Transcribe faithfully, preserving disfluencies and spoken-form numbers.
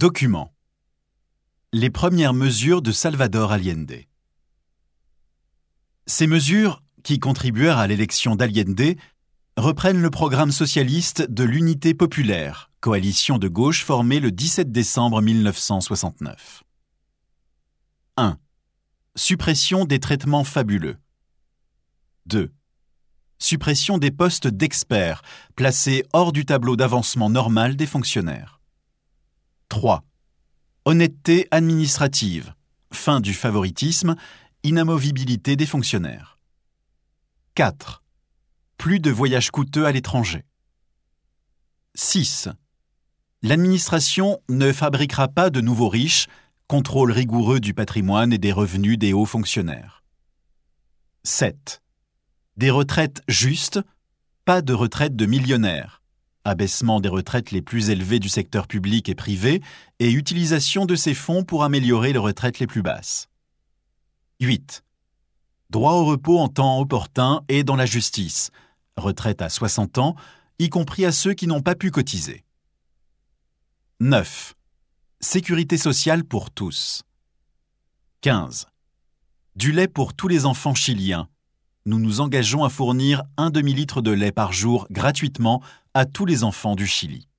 Document. Les premières mesures de Salvador Allende. Ces mesures, qui contribuèrent à l'élection d'Allende, reprennent le programme socialiste de l'Unité populaire, coalition de gauche formée le dix-sept décembre mille neuf cent soixante-neuf. un. Suppression des traitements fabuleux. deux. Suppression des postes d'experts, placés hors du tableau d'avancement normal des fonctionnaires. trois. Honnêteté administrative, fin du favoritisme, inamovibilité des fonctionnaires. quatre. Plus de voyages coûteux à l'étranger. six. L'administration ne fabriquera pas de nouveaux riches, contrôle rigoureux du patrimoine et des revenus des hauts fonctionnaires. sept. Des retraites justes, pas de retraites de millionnaires, abaissement des retraites les plus élevées du secteur public et privé et utilisation de ces fonds pour améliorer les retraites les plus basses. huit. Droit au repos en temps opportun et dans la justice, retraite à soixante ans, y compris à ceux qui n'ont pas pu cotiser. neuf. Sécurité sociale pour tous. quinze. Du lait pour tous les enfants chiliens. Nous nous engageons à fournir un demi-litre de lait par jour gratuitement à tous les enfants du Chili.